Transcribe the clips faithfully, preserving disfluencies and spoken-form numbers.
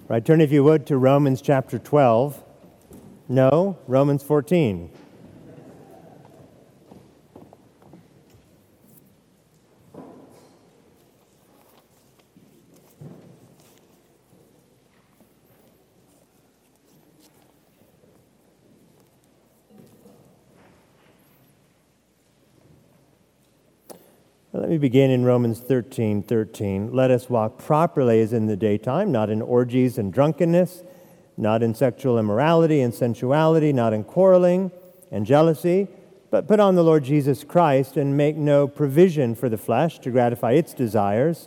Right, turn if you would to Romans chapter twelve. No, Romans fourteen. Let me begin in Romans thirteen thirteen. Let us walk properly as in the daytime, not in orgies and drunkenness, not in sexual immorality and sensuality, not in quarreling and jealousy, but put on the Lord Jesus Christ and make no provision for the flesh to gratify its desires.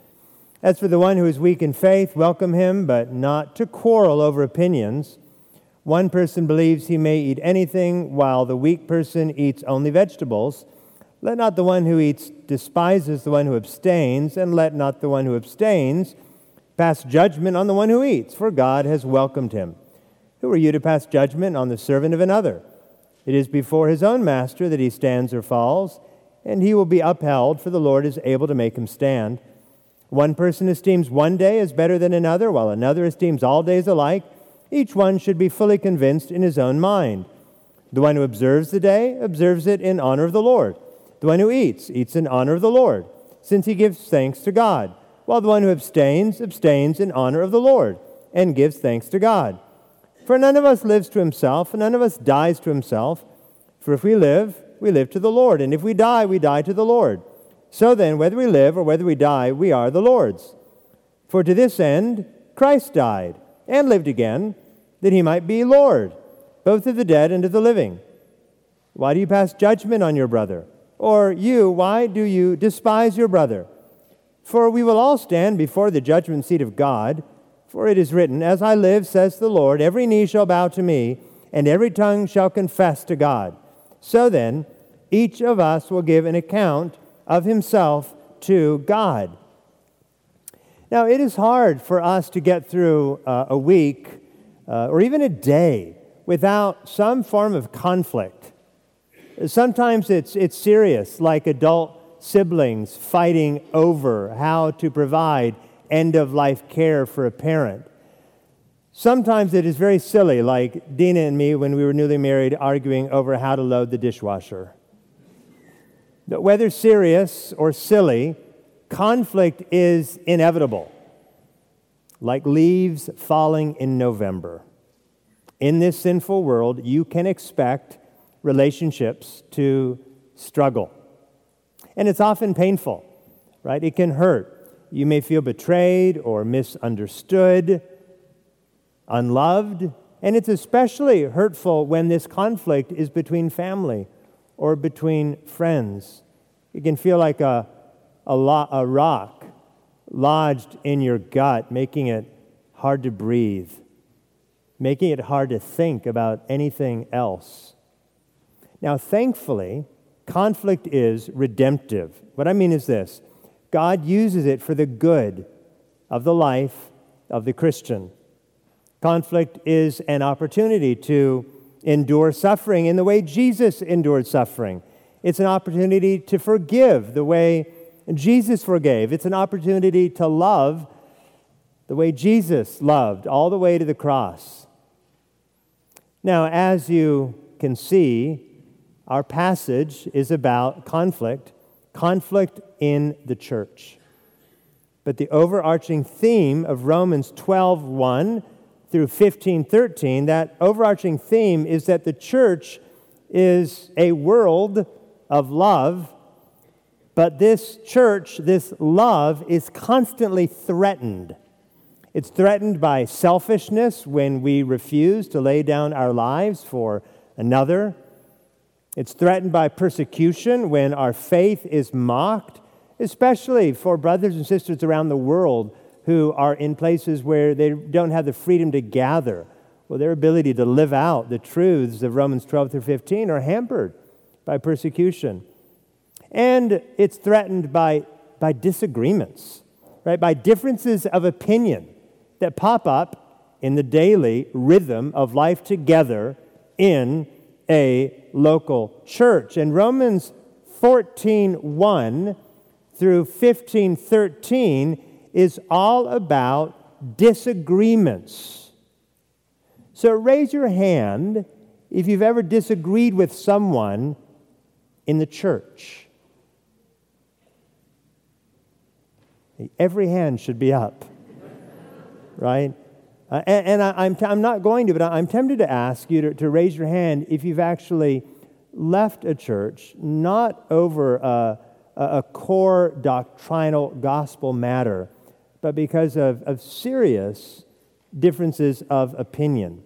As for the one who is weak in faith, welcome him, but not to quarrel over opinions. One person believes he may eat anything, while the weak person eats only vegetables. Let not the one who eats despises the one who abstains, and let not the one who abstains pass judgment on the one who eats, for God has welcomed him. Who are you to pass judgment on the servant of another? It is before his own master that he stands or falls, and he will be upheld, for the Lord is able to make him stand. One person esteems one day as better than another, while another esteems all days alike. Each one should be fully convinced in his own mind. The one who observes the day observes it in honor of the Lord. The one who eats, eats in honor of the Lord, since he gives thanks to God, while the one who abstains, abstains in honor of the Lord, and gives thanks to God. For none of us lives to himself, and none of us dies to himself. For if we live, we live to the Lord, and if we die, we die to the Lord. So then, whether we live or whether we die, we are the Lord's. For to this end Christ died, and lived again, that he might be Lord, both of the dead and of the living. Why do you pass judgment on your brother? Or you, why do you despise your brother? For we will all stand before the judgment seat of God. For it is written, As I live, says the Lord, every knee shall bow to me, and every tongue shall confess to God. So then, each of us will give an account of himself to God. Now, it is hard for us to get through uh, a week uh, or even a day without some form of conflict. Sometimes it's it's serious, like adult siblings fighting over how to provide end-of-life care for a parent. Sometimes it is very silly, like Dina and me when we were newly married arguing over how to load the dishwasher. But whether serious or silly, conflict is inevitable, like leaves falling in November. In this sinful world, you can expect relationships to struggle. And it's often painful, right? It can hurt. You may feel betrayed or misunderstood, unloved, and it's especially hurtful when this conflict is between family or between friends. It can feel like a, a, lo- a rock lodged in your gut, making it hard to breathe, making it hard to think about anything else. Now, thankfully, conflict is redemptive. What I mean is this: God uses it for the good of the life of the Christian. Conflict is an opportunity to endure suffering in the way Jesus endured suffering. It's an opportunity to forgive the way Jesus forgave. It's an opportunity to love the way Jesus loved, all the way to the cross. Now, as you can see, our passage is about conflict, conflict in the church. But the overarching theme of Romans twelve one through fifteen thirteen, that overarching theme is that the church is a world of love, but this church, this love, is constantly threatened. It's threatened by selfishness when we refuse to lay down our lives for another. It's threatened by persecution when our faith is mocked, especially for brothers and sisters around the world who are in places where they don't have the freedom to gather. Well, their ability to live out the truths of Romans twelve through fifteen are hampered by persecution. And it's threatened by, by disagreements, right? By differences of opinion that pop up in the daily rhythm of life together in a local church. And Romans fourteen one through fifteen thirteen is all about disagreements. So raise your hand if you've ever disagreed with someone in the church. Every hand should be up, right? Uh, and and I, I'm, t- I'm not going to, but I'm tempted to ask you to, to raise your hand if you've actually left a church, not over a, a core doctrinal gospel matter, but because of, of serious differences of opinion.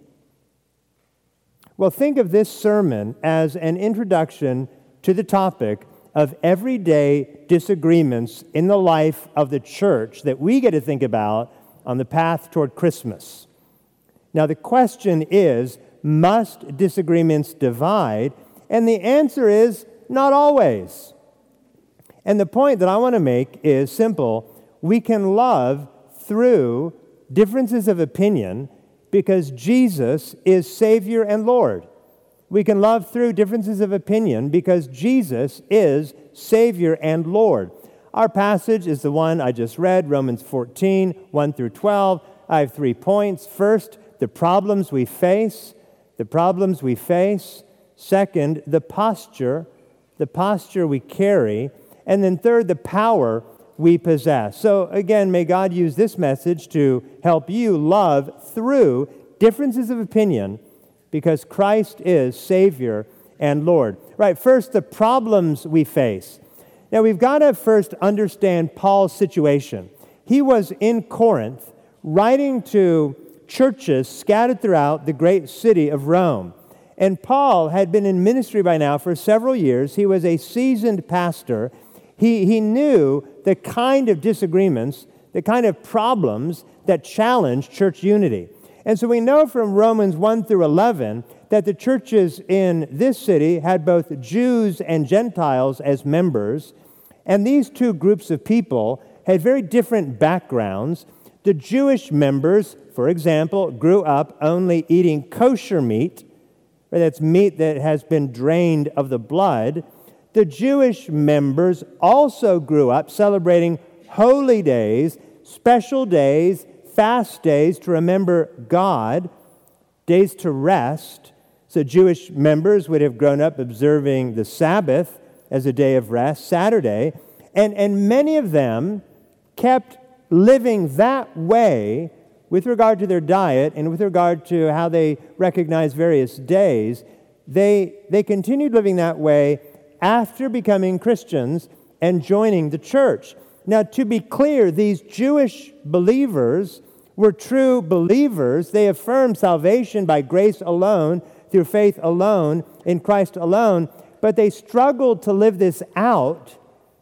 Well, think of this sermon as an introduction to the topic of everyday disagreements in the life of the church that we get to think about on the path toward Christmas. Now, the question is, must disagreements divide? And the answer is, not always. And the point that I want to make is simple. We can love through differences of opinion because Jesus is Savior and Lord. We can love through differences of opinion because Jesus is Savior and Lord. Our passage is the one I just read, Romans fourteen, one through twelve. I have three points. First, the problems we face. The problems we face. Second, the posture, the posture we carry. And then third, the power we possess. So again, may God use this message to help you love through differences of opinion because Christ is Savior and Lord. Right, first, the problems we face. Now, we've got to first understand Paul's situation. He was in Corinth writing to churches scattered throughout the great city of Rome. And Paul had been in ministry by now for several years. He was a seasoned pastor. He, he knew the kind of disagreements, the kind of problems that challenged church unity. And so we know from Romans one through eleven that the churches in this city had both Jews and Gentiles as members, and these two groups of people had very different backgrounds. The Jewish members, for example, grew up only eating kosher meat, right? That's meat that has been drained of the blood. The Jewish members also grew up celebrating holy days, special days, fast days to remember God, days to rest. So Jewish members would have grown up observing the Sabbath as a day of rest, Saturday, and, and many of them kept living that way with regard to their diet and with regard to how they recognize various days. They, they continued living that way after becoming Christians and joining the church. Now, to be clear, these Jewish believers were true believers. They affirmed salvation by grace alone, through faith alone, in Christ alone, but they struggled to live this out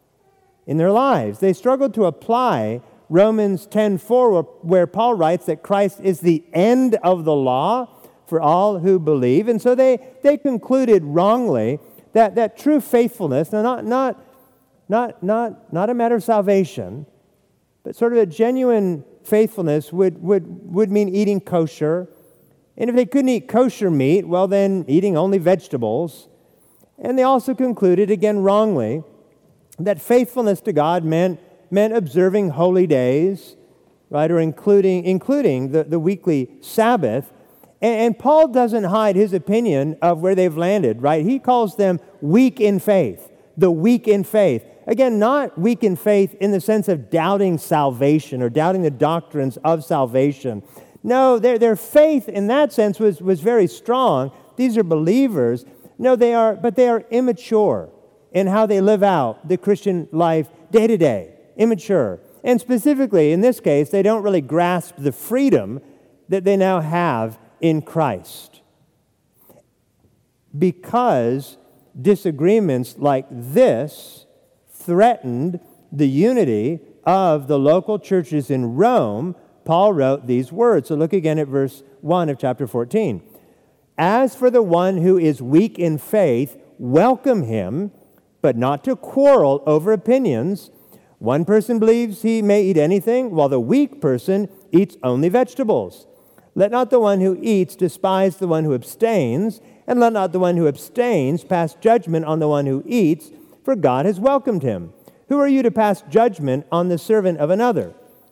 in their lives. They struggled to apply Romans ten four, where Paul writes that Christ is the end of the law for all who believe. And so they, they concluded wrongly that, that true faithfulness, now not, not, not, not, not a matter of salvation, but sort of a genuine faithfulness would, would, would mean eating kosher. And if they couldn't eat kosher meat, well then eating only vegetables. And they also concluded, again wrongly, that faithfulness to God meant, meant observing holy days, right, or including, including the, the weekly Sabbath. And, and Paul doesn't hide his opinion of where they've landed, right? He calls them weak in faith, the weak in faith. Again, not weak in faith in the sense of doubting salvation or doubting the doctrines of salvation. No, their, their faith in that sense was, was very strong. These are believers. No, they are, but they are immature in how they live out the Christian life day to day. Immature. And specifically, in this case, they don't really grasp the freedom that they now have in Christ. Because disagreements like this threatened the unity of the local churches in Rome, Paul wrote these words. So look again at verse one of chapter fourteen. As for the one who is weak in faith, welcome him, but not to quarrel over opinions. One person believes he may eat anything, while the weak person eats only vegetables. Let not the one who eats despise the one who abstains, and let not the one who abstains pass judgment on the one who eats, for God has welcomed him. Who are you to pass judgment on the servant of another?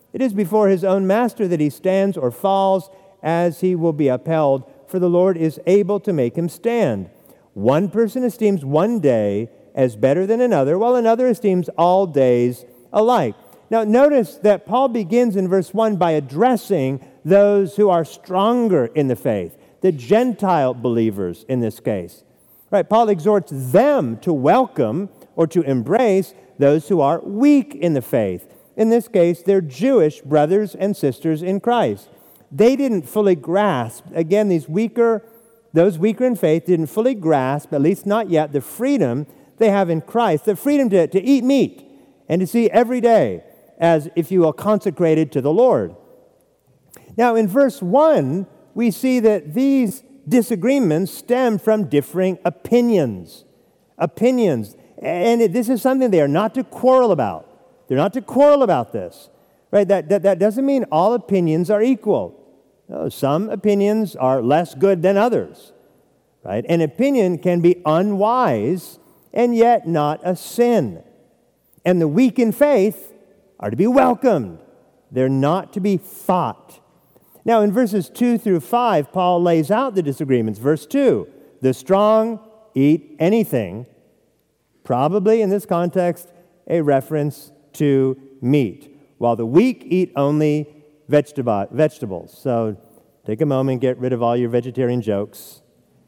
It is before his own master that he stands or falls, as he will be upheld, for the Lord is able to make him stand. One person esteems one day as better than another, while another esteems all days alike. Now, notice that Paul begins in verse one by addressing those who are stronger in the faith, the Gentile believers in this case. Right? Paul exhorts them to welcome or to embrace those who are weak in the faith. In this case, they're Jewish brothers and sisters in Christ. They didn't fully grasp, again, these weaker, those weaker in faith didn't fully grasp, at least not yet, the freedom they have in Christ, the freedom to, to eat meat and to see every day as, if you will, consecrated to the Lord. Now, in verse one, we see that these disagreements stem from differing opinions. Opinions. And it, this is something they are not to quarrel about. They're not to quarrel about this. Right? That, that, that doesn't mean all opinions are equal. No, some opinions are less good than others. Right? An opinion can be unwise and yet not a sin. And the weak in faith are to be welcomed. They're not to be fought. Now, in verses two through five, Paul lays out the disagreements. Verse two, the strong eat anything, probably in this context a reference to meat, while the weak eat only vegetable, vegetables. So take a moment, get rid of all your vegetarian jokes.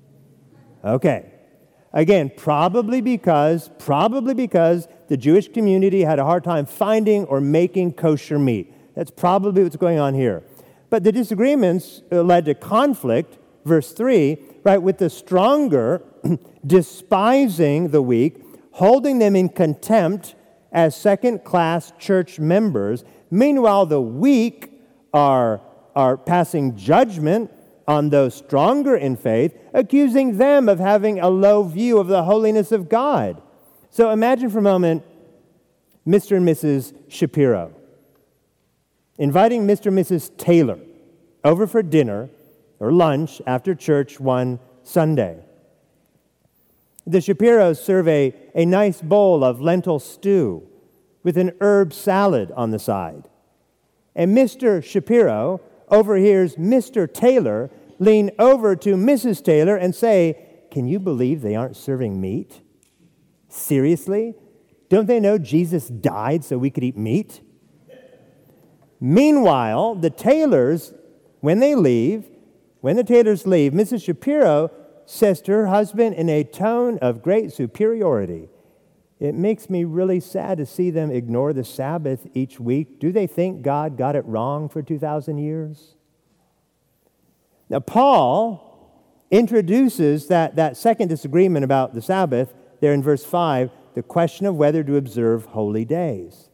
Okay. Again, probably because, probably because the Jewish community had a hard time finding or making kosher meat. That's probably what's going on here. But the disagreements led to conflict, verse three, right, with the stronger despising the weak, holding them in contempt as second-class church members. Meanwhile, the weak are, are passing judgment on those stronger in faith, accusing them of having a low view of the holiness of God. So imagine for a moment Mister and Missus Shapiro inviting Mister and Missus Taylor over for dinner or lunch after church one Sunday. The Shapiros serve a, a nice bowl of lentil stew with an herb salad on the side. And Mister Shapiro overhears Mister Taylor lean over to Missus Taylor and say, "Can you believe they aren't serving meat? Seriously? Don't they know Jesus died so we could eat meat?" Meanwhile, the Taylors, when they leave, when the Taylors leave, Missus Shapiro says to her husband in a tone of great superiority, "It makes me really sad to see them ignore the Sabbath each week. Do they think God got it wrong for two thousand years? Now, Paul introduces that, that second disagreement about the Sabbath there in verse five, the question of whether to observe holy days.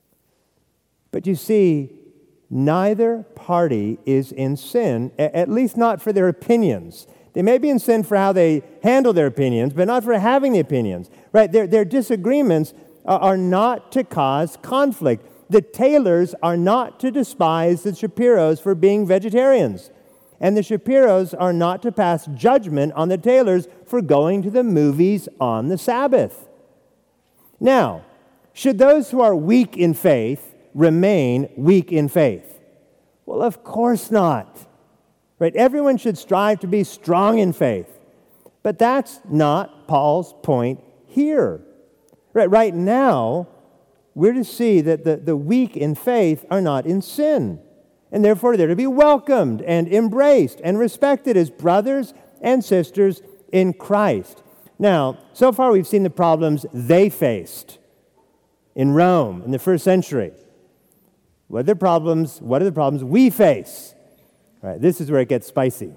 But you see, neither party is in sin, at least not for their opinions. They may be in sin for how they handle their opinions, but not for having the opinions. Right? Their, their disagreements are not to cause conflict. The Taylors are not to despise the Shapiros for being vegetarians. And the Shapiros are not to pass judgment on the Taylors for going to the movies on the Sabbath. Now, should those who are weak in faith remain weak in faith? Well, of course not. Right? Everyone should strive to be strong in faith. But that's not Paul's point here. Right, right now, we're to see that the, the weak in faith are not in sin. And therefore, they're to be welcomed and embraced and respected as brothers and sisters in Christ. Now, so far we've seen the problems they faced in Rome in the first century. What are the problems, what are the problems we face? All right, this is where it gets spicy.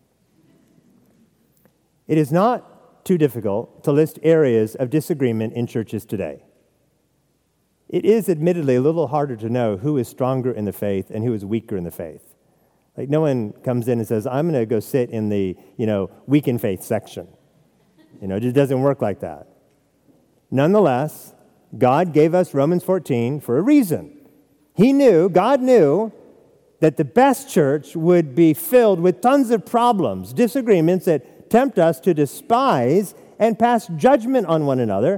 It is not too difficult to list areas of disagreement in churches today. It is admittedly a little harder to know who is stronger in the faith and who is weaker in the faith. Like no one comes in and says, "I'm going to go sit in the, you know, weak in faith section." You know, it just doesn't work like that. Nonetheless, God gave us Romans fourteen for a reason. He knew, God knew, that the best church would be filled with tons of problems, disagreements that tempt us to despise and pass judgment on one another,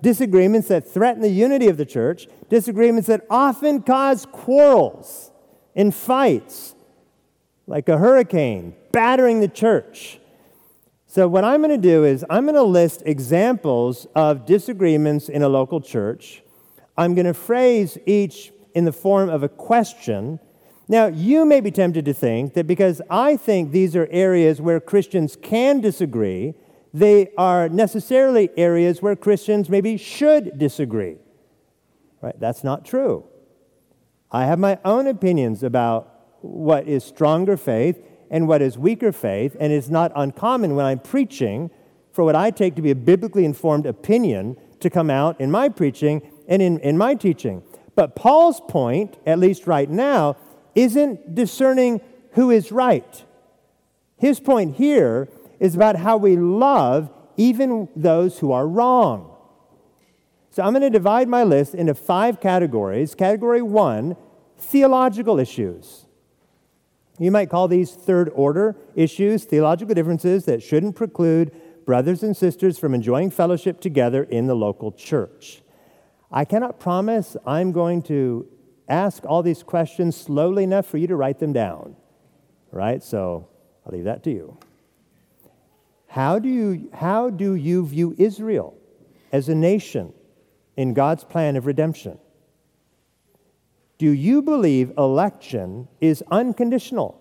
disagreements that threaten the unity of the church, disagreements that often cause quarrels and fights, like a hurricane battering the church. So what I'm going to do is I'm going to list examples of disagreements in a local church. I'm going to phrase each in the form of a question. Now, you may be tempted to think that because I think these are areas where Christians can disagree, they are necessarily areas where Christians maybe should disagree. Right? That's not true. I have my own opinions about what is stronger faith and what is weaker faith, and it's not uncommon when I'm preaching for what I take to be a biblically informed opinion to come out in my preaching and in, in my teaching. But Paul's point, at least right now, isn't discerning who is right. His point here is about how we love even those who are wrong. So I'm going to divide my list into five categories. Category one, theological issues. You might call these third order issues, theological differences that shouldn't preclude brothers and sisters from enjoying fellowship together in the local church. I cannot promise I'm going to ask all these questions slowly enough for you to write them down. Right? So I'll leave that to you. How do you, how do you view Israel as a nation in God's plan of redemption? Do you believe election is unconditional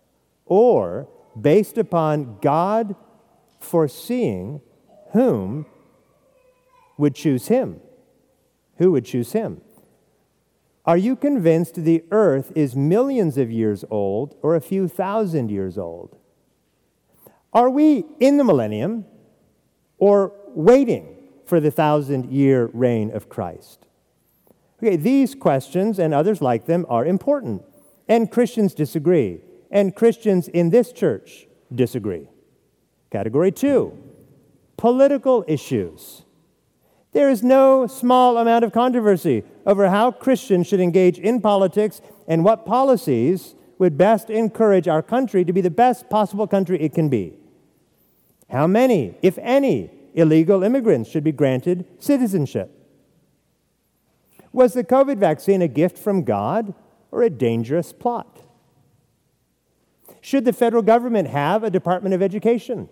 or based upon God foreseeing whom would choose him? Who would choose him? Are you convinced the earth is millions of years old or a few thousand years old? Are we in the millennium or waiting for the thousand-year reign of Christ? Okay, these questions and others like them are important, and Christians disagree, and Christians in this church disagree. Category two, political issues. There is no small amount of controversy over how Christians should engage in politics and what policies would best encourage our country to be the best possible country it can be. How many, if any, illegal immigrants should be granted citizenship? Was the COVID vaccine a gift from God or a dangerous plot? Should the federal government have a Department of Education?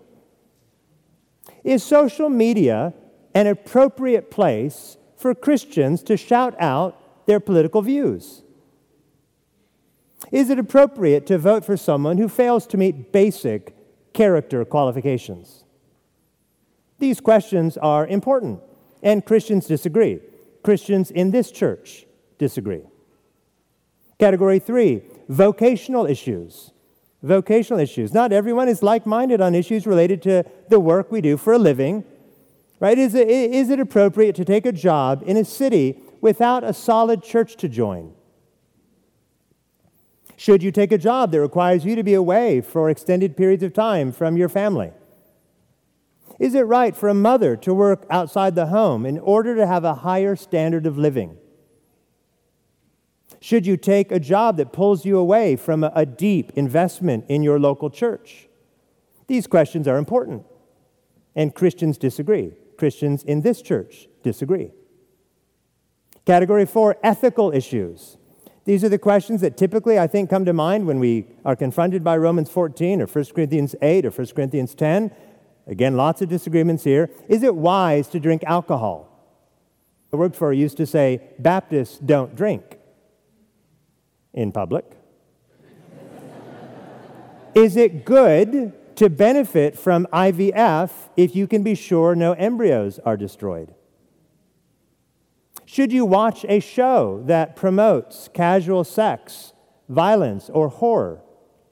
Is social media an appropriate place for Christians to shout out their political views? Is it appropriate to vote for someone who fails to meet basic character qualifications? These questions are important, and Christians disagree. Christians in this church disagree. Category three, vocational issues. Vocational issues. Not everyone is like-minded on issues related to the work we do for a living. Right? Is it, is it appropriate to take a job in a city without a solid church to join? Should you take a job that requires you to be away for extended periods of time from your family? Is it right for a mother to work outside the home in order to have a higher standard of living? Should you take a job that pulls you away from a, a deep investment in your local church? These questions are important, and Christians disagree. Christians in this church disagree. Category four, ethical issues. These are the questions that typically, I think, come to mind when we are confronted by Romans fourteen or First Corinthians eight or First Corinthians ten. Again, lots of disagreements here. Is it wise to drink alcohol? I worked for used to say, Baptists don't drink in public. Is it good to benefit from I V F if you can be sure no embryos are destroyed? Should you watch a show that promotes casual sex, violence, or horror?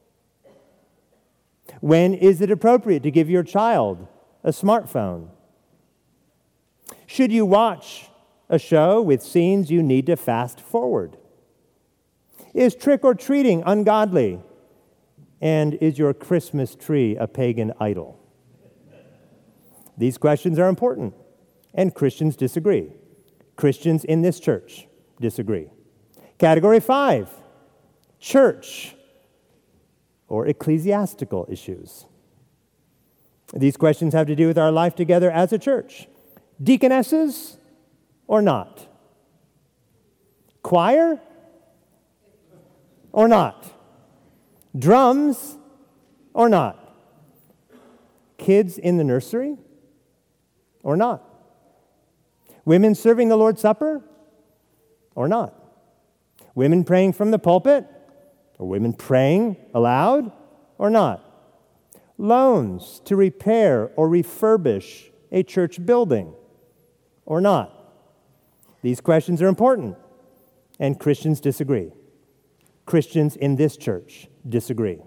When is it appropriate to give your child a smartphone? Should you watch a show with scenes you need to fast forward? Is trick-or-treating ungodly? And is your Christmas tree a pagan idol? These questions are important, and Christians disagree. Christians in this church disagree. Category five, church or ecclesiastical issues. These questions have to do with our life together as a church. Deaconesses or not? Choir or not? Drums or not? Kids in the nursery or not? Women serving the Lord's Supper or not? Women praying from the pulpit or women praying aloud or not? Loans to repair or refurbish a church building or not? These questions are important, and Christians disagree. Christians in this church disagree.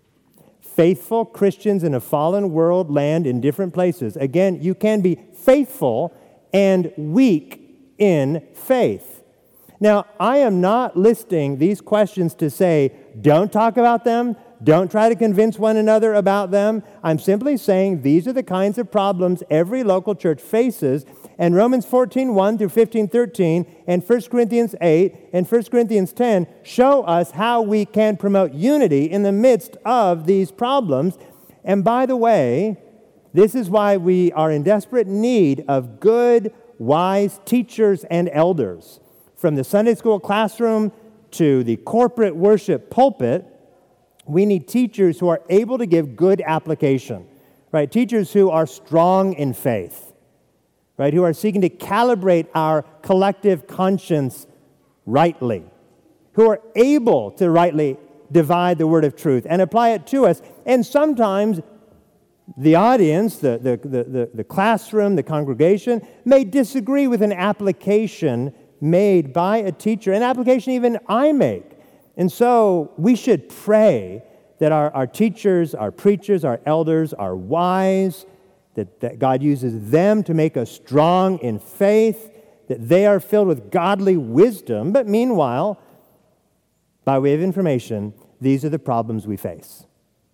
Faithful Christians in a fallen world land in different places. Again, you can be faithful and weak in faith. Now, I am not listing these questions to say, don't talk about them, don't try to convince one another about them. I'm simply saying these are the kinds of problems every local church faces, and Romans fourteen, one through fifteen, thirteen, and First Corinthians eight and First Corinthians ten show us how we can promote unity in the midst of these problems. And by the way, this is why we are in desperate need of good, wise teachers and elders. From the Sunday school classroom to the corporate worship pulpit, we need teachers who are able to give good application, right? Teachers who are strong in faith, right? Who are seeking to calibrate our collective conscience rightly, who are able to rightly divide the word of truth and apply it to us. And sometimes the audience, the, the, the, the, the classroom, the congregation, may disagree with an application made by a teacher, an application even I make. And so we should pray that our, our teachers, our preachers, our elders are wise, that, that God uses them to make us strong in faith, that they are filled with godly wisdom. But meanwhile, by way of information, these are the problems we face.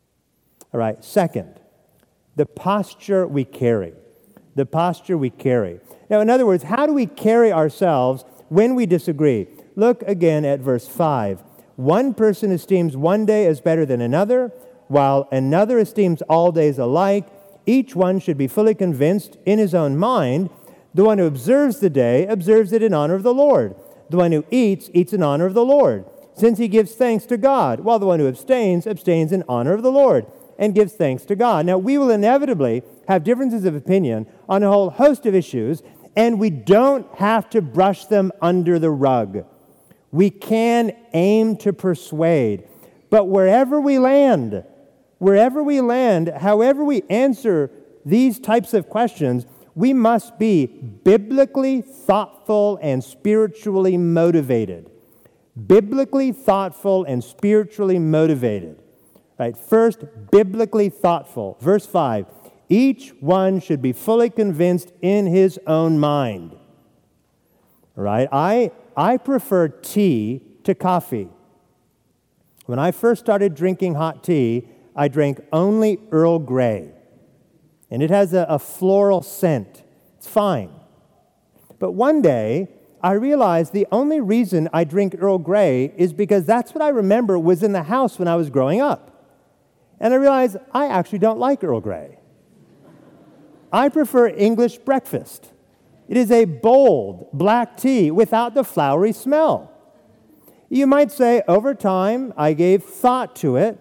All right, second, the posture we carry. The posture we carry. Now, in other words, how do we carry ourselves when we disagree? Look again at verse five. One person esteems one day as better than another, while another esteems all days alike. Each one should be fully convinced in his own mind. The one who observes the day observes it in honor of the Lord. The one who eats, eats in honor of the Lord, since he gives thanks to God, while the one who abstains, abstains in honor of the Lord, and gives thanks to God. Now, we will inevitably have differences of opinion on a whole host of issues, and we don't have to brush them under the rug. We can aim to persuade. But wherever we land, wherever we land, however we answer these types of questions, we must be biblically thoughtful and spiritually motivated. Biblically thoughtful and spiritually motivated. Right? First, biblically thoughtful. Verse five, each one should be fully convinced in his own mind. Right? I I prefer tea to coffee. When I first started drinking hot tea, I drank only Earl Grey. And it has a, a floral scent. It's fine. But one day, I realized the only reason I drink Earl Grey is because that's what I remember was in the house when I was growing up. And I realized I actually don't like Earl Grey. I prefer English breakfast. It is a bold black tea without the flowery smell. You might say, over time, I gave thought to it,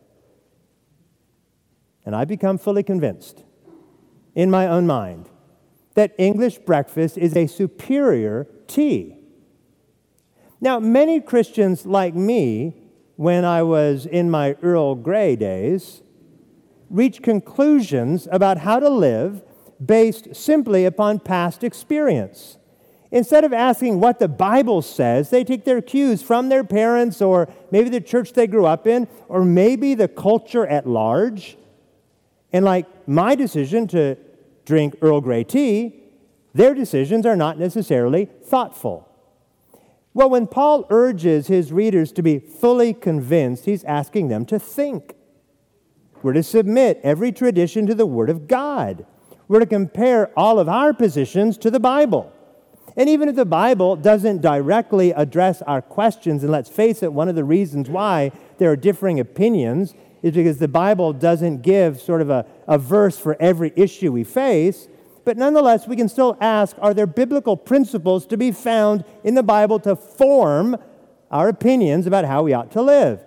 and I become fully convinced in my own mind that English breakfast is a superior tea. Now, many Christians like me, when I was in my Earl Grey days, reach conclusions about how to live based simply upon past experience. Instead of asking what the Bible says, they take their cues from their parents or maybe the church they grew up in or maybe the culture at large. And like my decision to drink Earl Grey tea, their decisions are not necessarily thoughtful. Well, when Paul urges his readers to be fully convinced, he's asking them to think. We're to submit every tradition to the Word of God. We're to compare all of our positions to the Bible. And even if the Bible doesn't directly address our questions, and let's face it, one of the reasons why there are differing opinions is because the Bible doesn't give sort of a, a verse for every issue we face. but nonetheless, we can still ask, are there biblical principles to be found in the Bible to form our opinions about how we ought to live?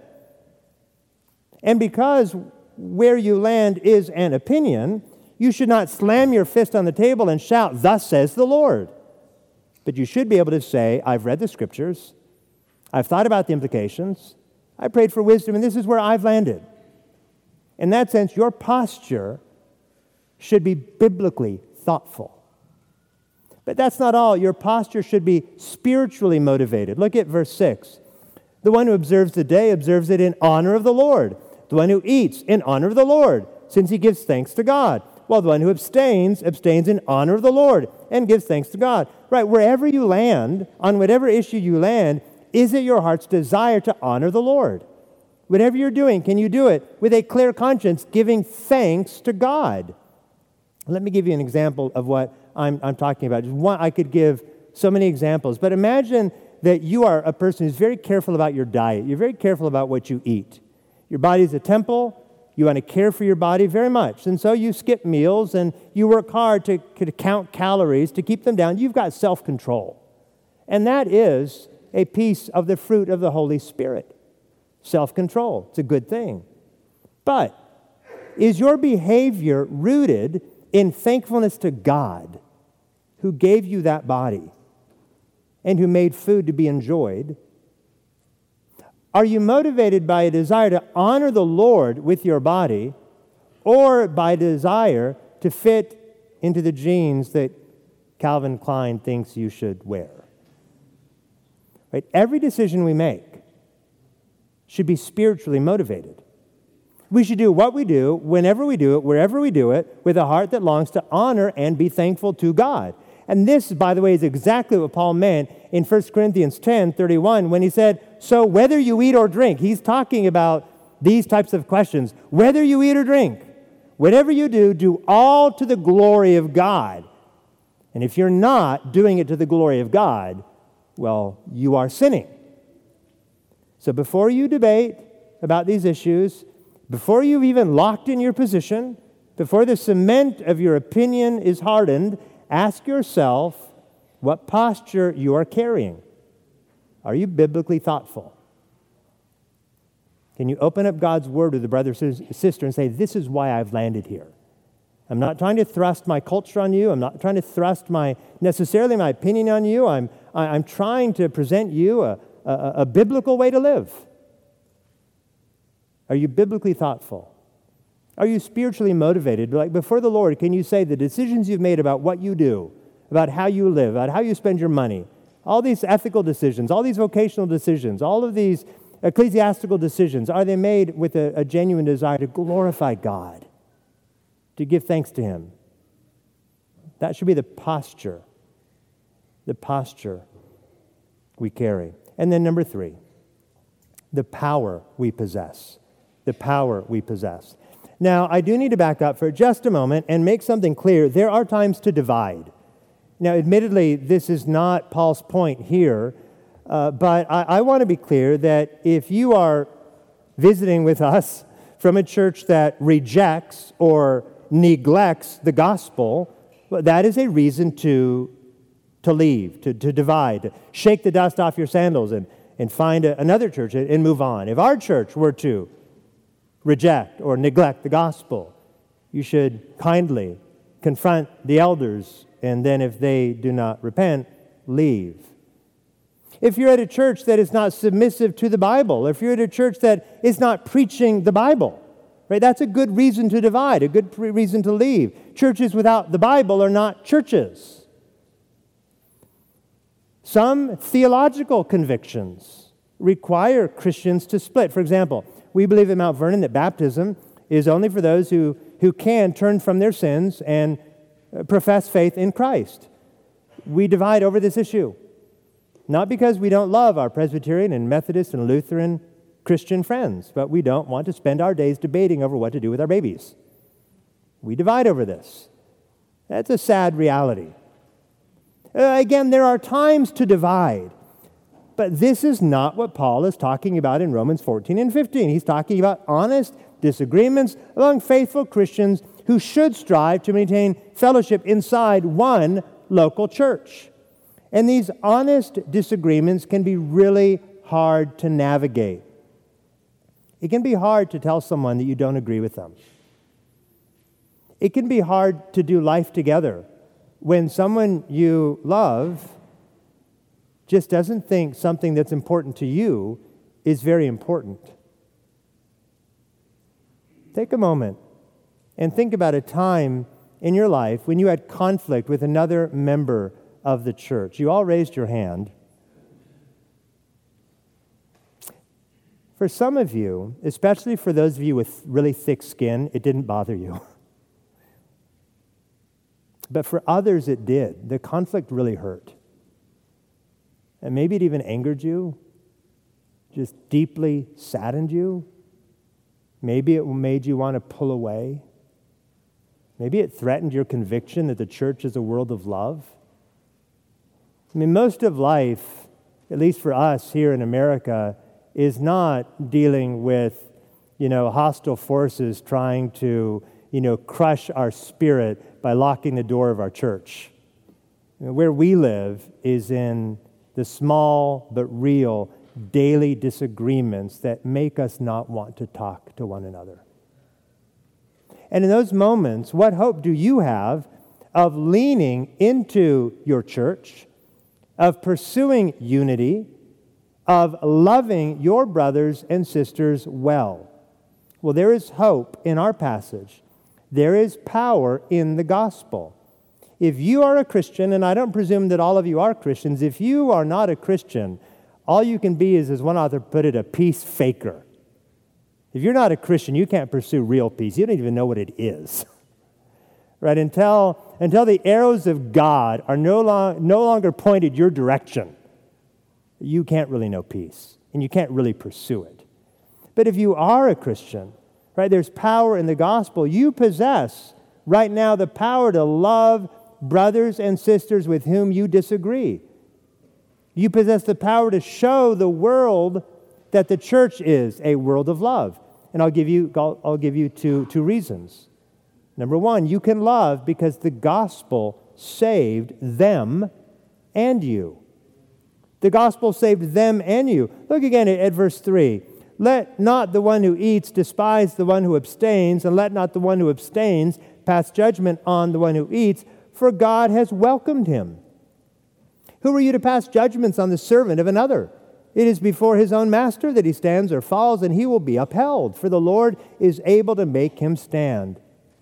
And because where you land is an opinion, you should not slam your fist on the table and shout, "Thus says the Lord." But you should be able to say, "I've read the Scriptures, I've thought about the implications, I prayed for wisdom, and this is where I've landed." In that sense, your posture should be biblically thoughtful. But that's not all. Your posture should be spiritually motivated. Look at verse six. The one who observes the day observes it in honor of the Lord. The one who eats in honor of the Lord, since he gives thanks to God. While the one who abstains, abstains in honor of the Lord and gives thanks to God. Right, wherever you land, on whatever issue you land, is it your heart's desire to honor the Lord? Whatever you're doing, can you do it with a clear conscience, giving thanks to God? Let me give you an example of what I'm, I'm talking about. Just one, I could give so many examples, but imagine that you are a person who's very careful about your diet. You're very careful about what you eat. Your body's a temple. You want to care for your body very much. And so you skip meals and you work hard to, to count calories, to keep them down. You've got self-control. And that is a piece of the fruit of the Holy Spirit. Self-control. It's a good thing. But is your behavior rooted in thankfulness to God, who gave you that body and who made food to be enjoyed? Are you motivated by a desire to honor the Lord with your body, or by desire to fit into the jeans that Calvin Klein thinks you should wear? Right? Every decision we make should be spiritually motivated. We should do what we do, whenever we do it, wherever we do it, with a heart that longs to honor and be thankful to God. And this, by the way, is exactly what Paul meant in First Corinthians ten thirty-one when he said, "So whether you eat or drink," he's talking about these types of questions. Whether you eat or drink, whatever you do, do all to the glory of God. And if you're not doing it to the glory of God, well, you are sinning. So before you debate about these issues, before you've even locked in your position, before the cement of your opinion is hardened, ask yourself what posture you are carrying. Are you biblically thoughtful? Can you open up God's Word with a brother or sister and say, "This is why I've landed here. I'm not trying to thrust my culture on you. I'm not trying to thrust my necessarily my opinion on you. I'm, I'm trying to present you a, a, a biblical way to live." Are you biblically thoughtful? Are you spiritually motivated? Like before the Lord, can you say the decisions you've made about what you do, about how you live, about how you spend your money, all these ethical decisions, all these vocational decisions, all of these ecclesiastical decisions, are they made with a, a genuine desire to glorify God, to give thanks to Him? That should be the posture, the posture we carry. And then number three, the power we possess. The power we possess. Now, I do need to back up for just a moment and make something clear. There are times to divide. Now, admittedly, this is not Paul's point here, uh, but I, I want to be clear that if you are visiting with us from a church that rejects or neglects the gospel, well, that is a reason to, to leave, to, to divide, to shake the dust off your sandals and, and find a, another church and, and move on. If our church were to reject or neglect the gospel, you should kindly confront the elders, and then if they do not repent, leave. If you're at a church that is not submissive to the Bible, if you're at a church that is not preaching the Bible, right, that's a good reason to divide, a good reason to leave. Churches without the Bible are not churches. Some theological convictions require Christians to split. For example, we believe at Mount Vernon that baptism is only for those who, who can turn from their sins and profess faith in Christ. We divide over this issue, not because we don't love our Presbyterian and Methodist and Lutheran Christian friends, but we don't want to spend our days debating over what to do with our babies. We divide over this. That's a sad reality. Uh, again, there are times to divide. But this is not what Paul is talking about in Romans fourteen and fifteen. He's talking about honest disagreements among faithful Christians who should strive to maintain fellowship inside one local church. And these honest disagreements can be really hard to navigate. It can be hard to tell someone that you don't agree with them. It can be hard to do life together when someone you love just doesn't think something that's important to you is very important. Take a moment and think about a time in your life when you had conflict with another member of the church. You all raised your hand. For some of you, especially for those of you with really thick skin, it didn't bother you. But for others, it did. The conflict really hurt. And maybe it even angered you, just deeply saddened you. Maybe it made you want to pull away. Maybe it threatened your conviction that the church is a world of love. I mean, most of life, at least for us here in America, is not dealing with, you know, hostile forces trying to, you know, crush our spirit by locking the door of our church. You know, where we live is in the small but real daily disagreements that make us not want to talk to one another. And in those moments, what hope do you have of leaning into your church, of pursuing unity, of loving your brothers and sisters well? Well, there is hope in our passage. There is power in the gospel. If you are a Christian, and I don't presume that all of you are Christians, if you are not a Christian, all you can be is, as one author put it, a peace faker. If you're not a Christian, you can't pursue real peace. You don't even know what it is. Right? Until, until the arrows of God are no, long, no longer pointed your direction, you can't really know peace, and you can't really pursue it. But if you are a Christian, right, there's power in the gospel. You possess right now the power to love brothers and sisters with whom you disagree. You possess the power to show the world that the church is a world of love. And I'll give you, I'll, I'll give you two, two reasons. Number one, you can love because the gospel saved them and you. The gospel saved them and you. Look again at, at verse three. Let not the one who eats despise the one who abstains, and let not the one who abstains pass judgment on the one who eats, for God has welcomed him. Who are you to pass judgments on the servant of another? It is before his own master that he stands or falls, and he will be upheld, for the Lord is able to make him stand.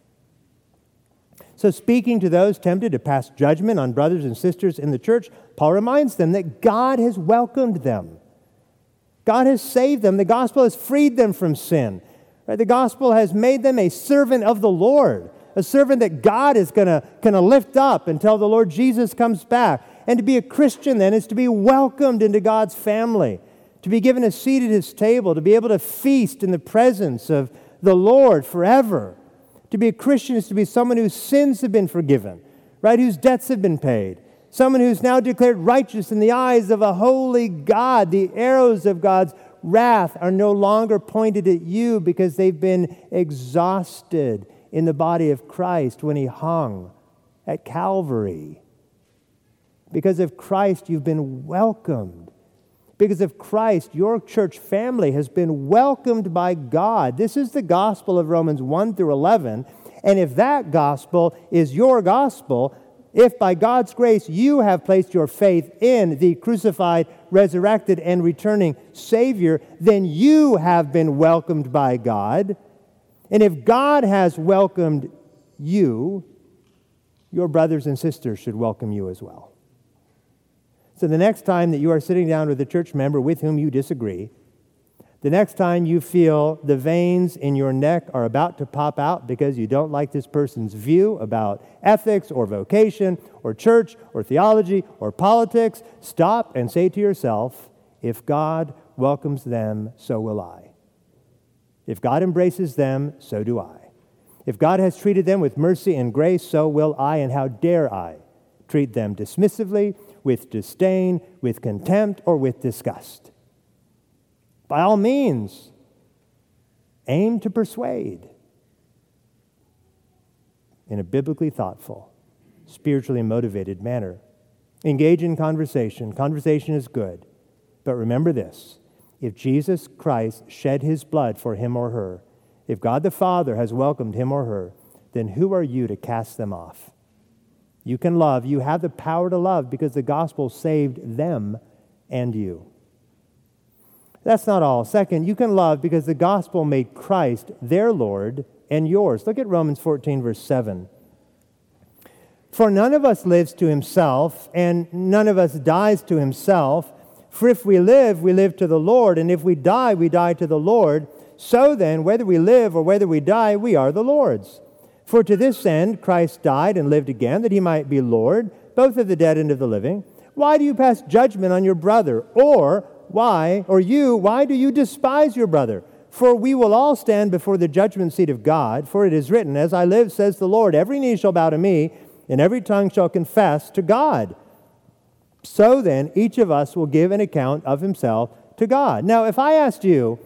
So speaking to those tempted to pass judgment on brothers and sisters in the church, Paul reminds them that God has welcomed them. God has saved them. The gospel has freed them from sin. Right? The gospel has made them a servant of the Lord, a servant that God is going to going to lift up until the Lord Jesus comes back. And to be a Christian then is to be welcomed into God's family, to be given a seat at his table, to be able to feast in the presence of the Lord forever. To be a Christian is to be someone whose sins have been forgiven, right? Whose debts have been paid. Someone who's now declared righteous in the eyes of a holy God. The arrows of God's wrath are no longer pointed at you because they've been exhausted in the body of Christ when he hung at Calvary. Because of Christ, you've been welcomed. Because of Christ, your church family has been welcomed by God. This is the gospel of Romans one through eleven. And if that gospel is your gospel, if by God's grace you have placed your faith in the crucified, resurrected, and returning Savior, then you have been welcomed by God. And if God has welcomed you, your brothers and sisters should welcome you as well. So the next time that you are sitting down with a church member with whom you disagree, the next time you feel the veins in your neck are about to pop out because you don't like this person's view about ethics or vocation or church or theology or politics, stop and say to yourself, if God welcomes them, so will I. If God embraces them, so do I. If God has treated them with mercy and grace, so will I, and how dare I treat them dismissively, with disdain, with contempt, or with disgust. By all means, aim to persuade. in a biblically thoughtful, spiritually motivated manner. Engage in conversation. Conversation is good. But remember this, if Jesus Christ shed his blood for him or her, if God the Father has welcomed him or her, then who are you to cast them off? You can love. You have the power to love because the gospel saved them and you. That's not all. Second, you can love because the gospel made Christ their Lord and yours. Look at Romans fourteen, verse seven. For none of us lives to himself, and none of us dies to himself. For if we live, we live to the Lord, and if we die, we die to the Lord. So then, whether we live or whether we die, we are the Lord's. For to this end Christ died and lived again, that he might be Lord, both of the dead and of the living. Why do you pass judgment on your brother? Or why, or you, why do you despise your brother? For we will all stand before the judgment seat of God. For it is written, as I live, says the Lord, every knee shall bow to me, and every tongue shall confess to God. So then, each of us will give an account of himself to God. Now, if I asked you,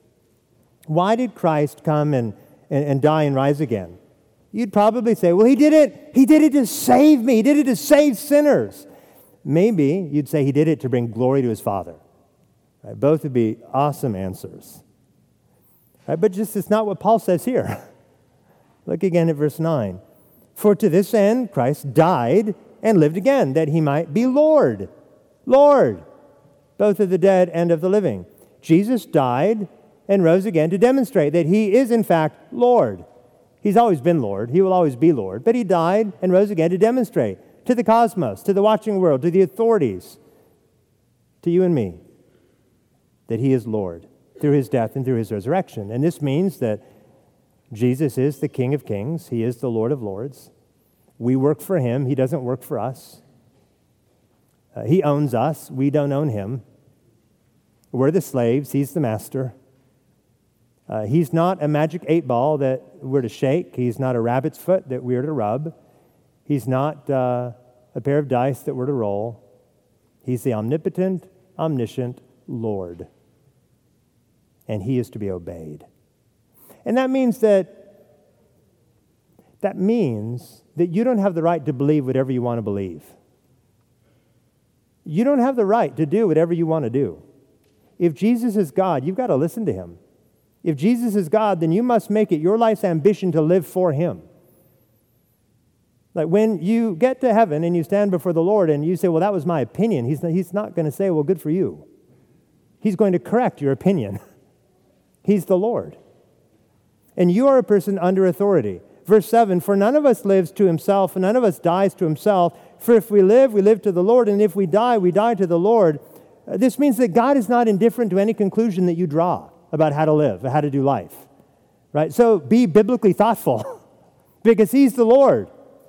why did Christ come and, and, and die and rise again? You'd probably say, well, he did it. He did it to save me. He did it to save sinners. Maybe you'd say he did it to bring glory to his Father. Right? Both would be awesome answers. Right? But just it's not what Paul says here. Look again at verse nine. For to this end Christ died and lived again, that he might be Lord. Lord, both of the dead and of the living. Jesus died and rose again to demonstrate that he is in fact Lord. He's always been Lord. He will always be Lord. But he died and rose again to demonstrate to the cosmos, to the watching world, to the authorities, to you and me, that he is Lord through his death and through his resurrection. And this means that Jesus is the King of Kings. He is the Lord of Lords. We work for him. He doesn't work for us. Uh, he owns us. We don't own him. We're the slaves. He's the master. Uh, he's not a magic eight ball that we're to shake. He's not a rabbit's foot that we're to rub. He's not uh, a pair of dice that we're to roll. He's the omnipotent, omniscient Lord. And he is to be obeyed. And that means that that means that you don't have the right to believe whatever you want to believe. You don't have the right to do whatever you want to do. If Jesus is God, you've got to listen to him. If Jesus is God, then you must make it your life's ambition to live for him. Like when you get to heaven and you stand before the Lord and you say, well, that was my opinion, he's not, he's not going to say, well, good for you. He's going to correct your opinion. He's the Lord. And you are a person under authority. Verse seven, for none of us lives to himself, and none of us dies to himself. For if we live, we live to the Lord, and if we die, we die to the Lord. Uh, this means that God is not indifferent to any conclusion that you draw about how to live, how to do life. Right? So be biblically thoughtful, because he's the Lord.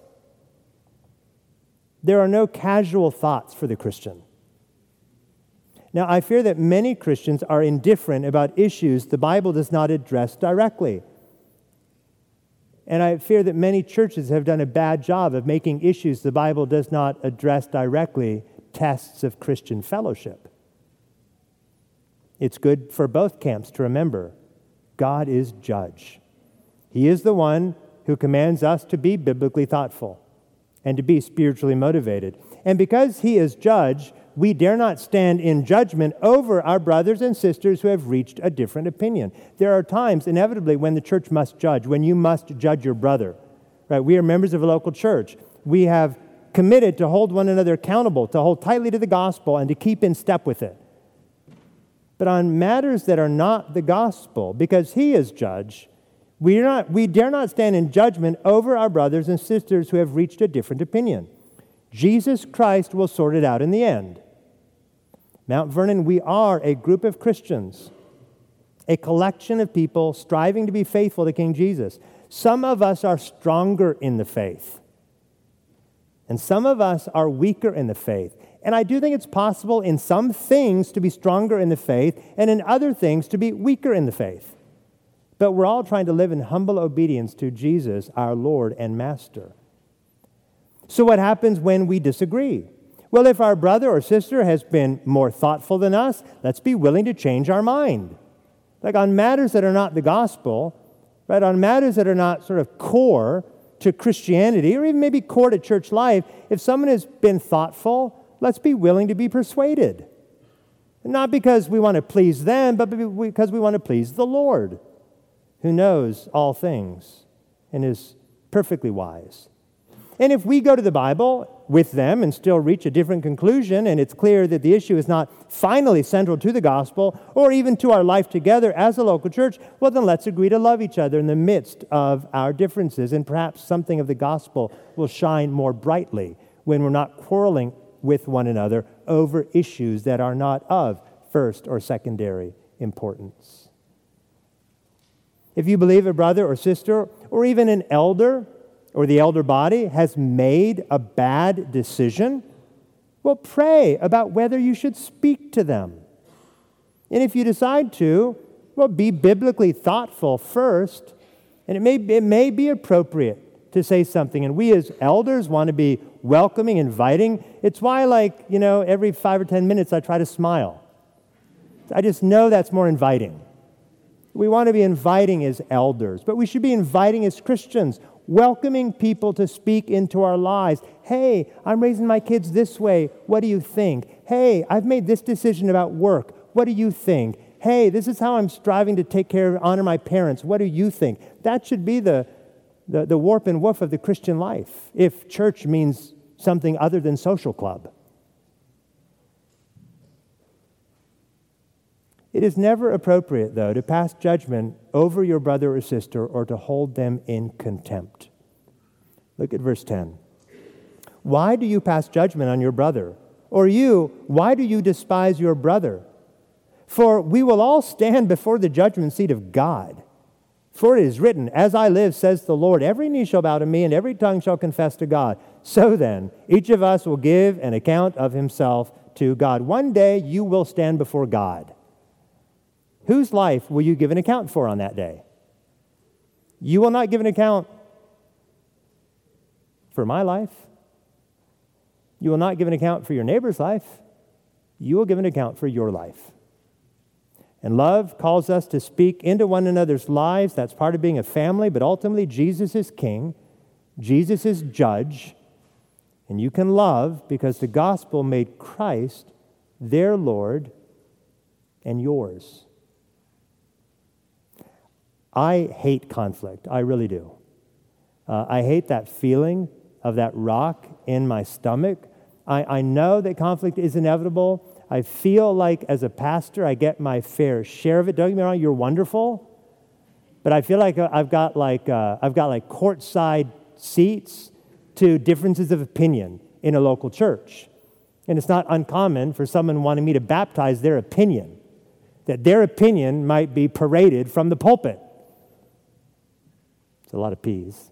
There are no casual thoughts for the Christian. Now, I fear that many Christians are indifferent about issues the Bible does not address directly. And I fear that many churches have done a bad job of making issues the Bible does not address directly tests of Christian fellowship. It's good for both camps to remember God is judge. He is the one who commands us to be biblically thoughtful and to be spiritually motivated. And because he is judge, we dare not stand in judgment over our brothers and sisters who have reached a different opinion. There are times, inevitably, when the church must judge, when you must judge your brother. Right? We are members of a local church. We have committed to hold one another accountable, to hold tightly to the gospel, and to keep in step with it. But on matters that are not the gospel, because he is judge, we, are not, we dare not stand in judgment over our brothers and sisters who have reached a different opinion. Jesus Christ will sort it out in the end. Mount Vernon, we are a group of Christians, a collection of people striving to be faithful to King Jesus. Some of us are stronger in the faith, and some of us are weaker in the faith. And I do think it's possible in some things to be stronger in the faith and in other things to be weaker in the faith. But we're all trying to live in humble obedience to Jesus, our Lord and Master. So what happens when we disagree? Well, if our brother or sister has been more thoughtful than us, let's be willing to change our mind. Like on matters that are not the gospel, right, on matters that are not sort of core to Christianity, or even maybe core to church life, if someone has been thoughtful, let's be willing to be persuaded. Not because we want to please them, but because we want to please the Lord, who knows all things and is perfectly wise. And if we go to the Bible with them and still reach a different conclusion, and it's clear that the issue is not finally central to the gospel or even to our life together as a local church, well, then let's agree to love each other in the midst of our differences, and perhaps something of the gospel will shine more brightly when we're not quarreling with one another over issues that are not of first or secondary importance. If you believe a brother or sister or even an elder or the elder body has made a bad decision, well, pray about whether you should speak to them. And if you decide to, well, be biblically thoughtful first, and it may, it may be appropriate to say something. And we as elders want to be welcoming, inviting. It's why, like, you know, every five or ten minutes I try to smile. I just know that's more inviting. We want to be inviting as elders, but we should be inviting as Christians, welcoming people to speak into our lives. Hey, I'm raising my kids this way. What do you think? Hey, I've made this decision about work. What do you think? Hey, this is how I'm striving to take care of, honor my parents. What do you think? That should be the, the, the warp and woof of the Christian life, if church means something other than social club. It is never appropriate, though, to pass judgment over your brother or sister or to hold them in contempt. Look at verse ten. Why do you pass judgment on your brother? Or you, why do you despise your brother? For we will all stand before the judgment seat of God. For it is written, as I live, says the Lord, every knee shall bow to me and every tongue shall confess to God. So then, each of us will give an account of himself to God. One day you will stand before God. Whose life will you give an account for on that day? You will not give an account for my life. You will not give an account for your neighbor's life. You will give an account for your life. And love calls us to speak into one another's lives. That's part of being a family, but ultimately Jesus is king. Jesus is judge. And you can love because the gospel made Christ their Lord and yours. I hate conflict. I really do. Uh, I hate that feeling of that rock in my stomach. I, I know that conflict is inevitable. I feel like as a pastor, I get my fair share of it. Don't get me wrong, you're wonderful. But I feel like I've got like uh, I've got like courtside seats to differences of opinion in a local church. And it's not uncommon for someone wanting me to baptize their opinion, that their opinion might be paraded from the pulpit. It's a lot of P's.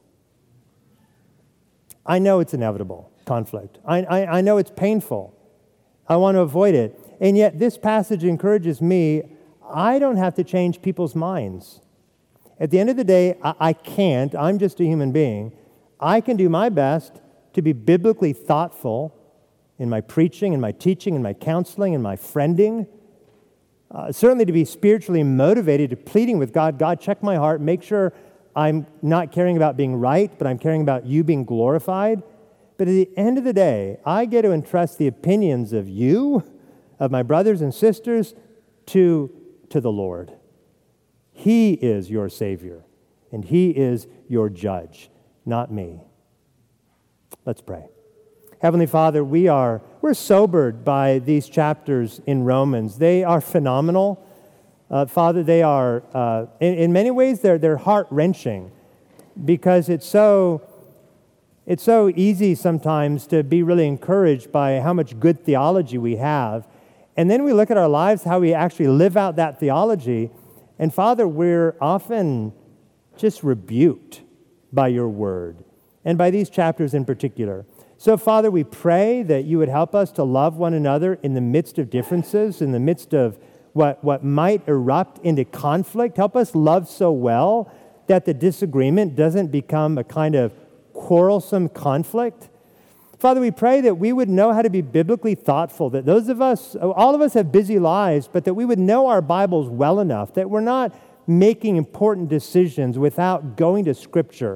I know it's inevitable, conflict. I, I, I know it's painful. I want to avoid it. And yet this passage encourages me, I don't have to change people's minds. At the end of the day, I, I can't. I'm just a human being. I can do my best to be biblically thoughtful in my preaching, in my teaching, in my counseling, in my friending. Uh, certainly to be spiritually motivated, to pleading with God, God, check my heart, make sure I'm not caring about being right, but I'm caring about you being glorified. But at the end of the day, I get to entrust the opinions of you, of my brothers and sisters, to, to the Lord. He is your Savior, and He is your judge, not me. Let's pray. Heavenly Father, we are, we're sobered by these chapters in Romans. They are phenomenal. Uh, Father, they are, uh, in, in many ways, they're, they're heart-wrenching because it's so, it's so easy sometimes to be really encouraged by how much good theology we have. And then we look at our lives, how we actually live out that theology. And Father, we're often just rebuked by your word and by these chapters in particular. So, Father, we pray that you would help us to love one another in the midst of differences, in the midst of What, what might erupt into conflict. Help us love so well that the disagreement doesn't become a kind of quarrelsome conflict. Father, we pray that we would know how to be biblically thoughtful, that those of us, all of us have busy lives, but that we would know our Bibles well enough, that we're not making important decisions without going to Scripture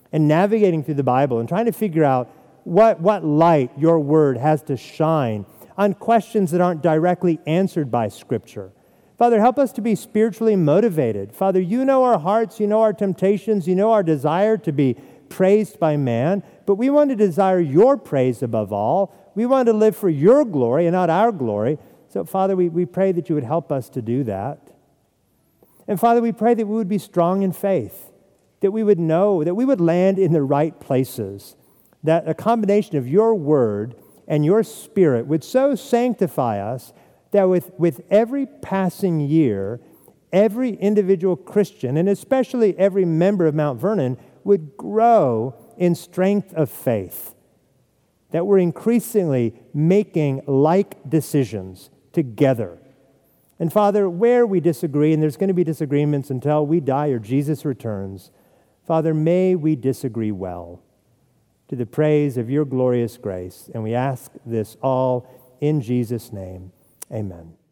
and navigating through the Bible and trying to figure out what, what light your word has to shine on questions that aren't directly answered by Scripture. Father, help us to be spiritually motivated. Father, you know our hearts, you know our temptations, you know our desire to be praised by man, but we want to desire your praise above all. We want to live for your glory and not our glory. So, Father, we, we pray that you would help us to do that. And, Father, we pray that we would be strong in faith, that we would know, that we would land in the right places, that a combination of your word and your Spirit would so sanctify us that with, with every passing year, every individual Christian, and especially every member of Mount Vernon, would grow in strength of faith, that we're increasingly making like decisions together. And Father, where we disagree, and there's going to be disagreements until we die or Jesus returns, Father, may we disagree well to the praise of your glorious grace. And we ask this all in Jesus' name. Amen.